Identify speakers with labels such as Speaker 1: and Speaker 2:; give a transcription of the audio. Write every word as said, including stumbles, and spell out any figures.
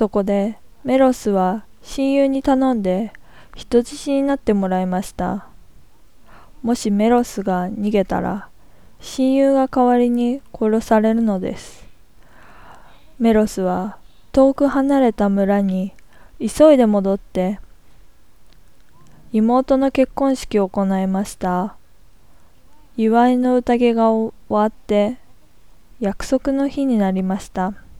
Speaker 1: そこでメロスは親友に頼んで人質になってもらいました。もしメロスが逃げたら親友が代わりに殺されるのです。メロスは遠く離れた村に急いで戻って妹の結婚式を行いました。祝いの宴が終わって約束の日になりました。